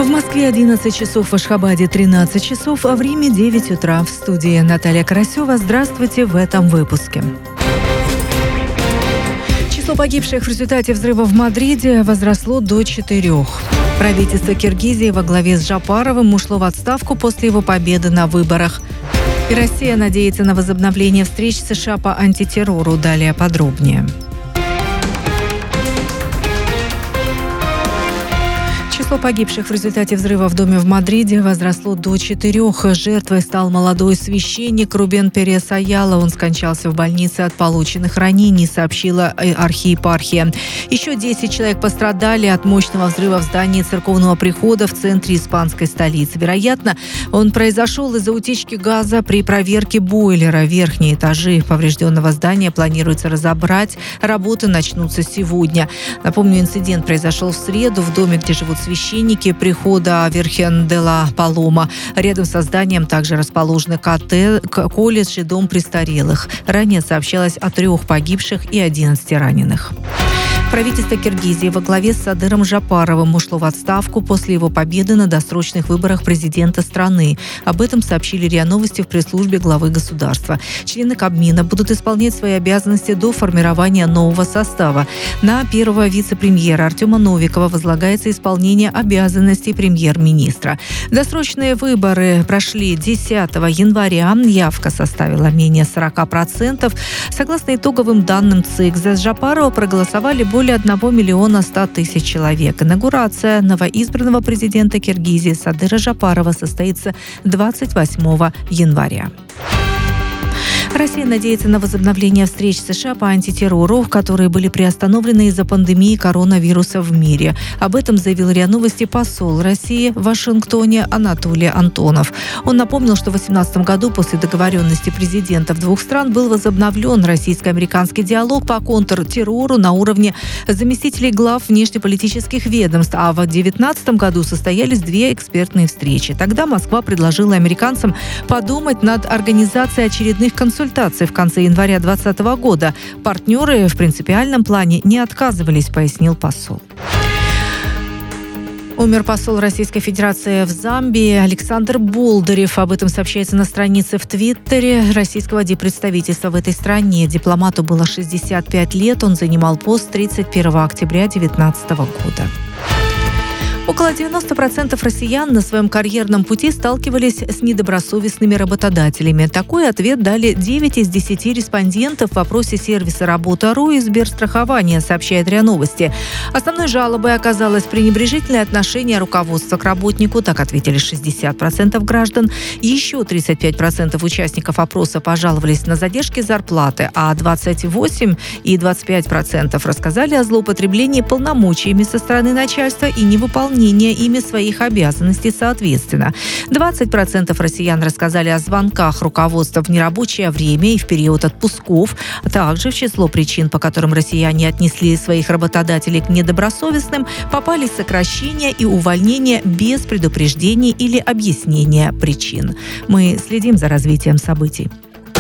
В Москве 11 часов, в Ашхабаде 13 часов, а в Риме 9 утра. В студии Наталья Карасева. Здравствуйте в этом выпуске. Число погибших в результате взрыва в Мадриде возросло до 4. Правительство Киргизии во главе с Жапаровым ушло в отставку после его победы на выборах. И Россия надеется на возобновление встреч США по антитеррору. Далее подробнее. Число погибших в результате взрыва в доме в Мадриде возросло до 4. Жертвой стал молодой священник Рубен Перес Аяла. Он скончался в больнице от полученных ранений, сообщила архиепархия. Еще 10 человек пострадали от мощного взрыва в здании церковного прихода в центре испанской столицы. Вероятно, он произошел из-за утечки газа при проверке бойлера. Верхние этажи поврежденного здания планируется разобрать. Работы начнутся сегодня. Напомню, инцидент произошел в среду в доме, где живут священники прихода Вирхен де ла Палома. Рядом со зданием также расположены колледж и дом престарелых. Ранее сообщалось о 3 погибших и 11 раненых. Правительство Киргизии во главе с Садыром Жапаровым ушло в отставку после его победы на досрочных выборах президента страны. Об этом сообщили РИА Новости в пресс-службе главы государства. Члены Кабмина будут исполнять свои обязанности до формирования нового состава. На первого вице-премьера Артема Новикова возлагается исполнение обязанностей премьер-министра. Досрочные выборы прошли 10 января. Явка составила менее 40%. Согласно итоговым данным ЦИК, за Жапарова проголосовали более 1 100 000 человек. Инаугурация новоизбранного президента Киргизии Садыра Жапарова состоится 28 января. Россия надеется на возобновление встреч США по антитеррору, которые были приостановлены из-за пандемии коронавируса в мире. Об этом заявил РИА Новости посол России в Вашингтоне Анатолий Антонов. Он напомнил, что в 2018 году после договоренности президентов 2 стран был возобновлен российско-американский диалог по контртеррору на уровне заместителей глав внешнеполитических ведомств, а в 2019 году состоялись 2 экспертные встречи. Тогда Москва предложила американцам подумать над организацией очередных консультаций в конце января 2020 года. Партнеры в принципиальном плане не отказывались, пояснил посол. Умер посол Российской Федерации в Замбии Александр Болдырев. Об этом сообщается на странице в Твиттере российского диппредставительства в этой стране. Дипломату было 65 лет. Он занимал пост 31 октября 2019 года. Около 90% россиян на своем карьерном пути сталкивались с недобросовестными работодателями. Такой ответ дали 9 из 10 респондентов в вопросе сервиса «Работа.ру» и Сберстрахования, сообщает РИА Новости. Основной жалобой оказалось пренебрежительное отношение руководства к работнику. Так ответили 60% граждан. Еще 35% участников опроса пожаловались на задержки зарплаты, а 28 и 25% рассказали о злоупотреблении полномочиями со стороны начальства и невыполнении ими своих обязанностей соответственно. 20% россиян рассказали о звонках руководства в нерабочее время и в период отпусков. Также в число причин, по которым россияне отнесли своих работодателей к недобросовестным, попали сокращения и увольнения без предупреждений или объяснения причин. Мы следим за развитием событий.